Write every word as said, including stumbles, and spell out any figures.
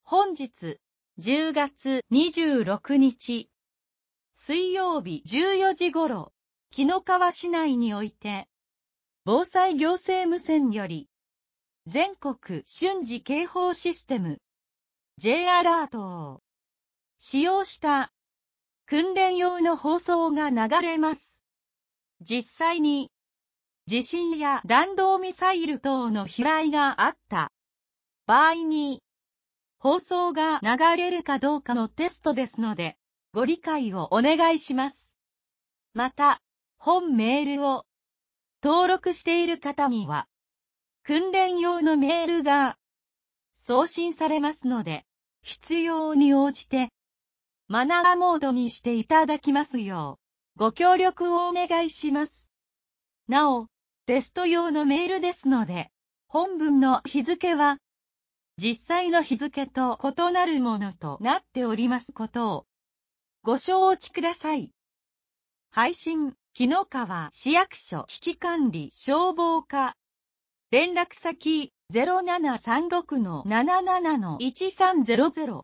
本日じゅうがつにじゅうろくにち水曜日じゅうよじ頃、紀の川市内において防災行政無線より全国瞬時警報システム J アラートを使用した訓練用の放送が流れます。実際に地震や弾道ミサイル等の飛来があった場合に放送が流れるかどうかのテストですのでご理解をお願いします。また、本メールを登録している方には訓練用のメールが送信されますので、必要に応じてマナーモードにしていただきますようご協力をお願いします。なお、テスト用のメールですので、本文の日付は実際の日付と異なるものとなっておりますことをご承知ください。配信、紀の川市役所危機管理消防課。連絡先 ゼロななさんろくのななななのいちさんゼロゼロ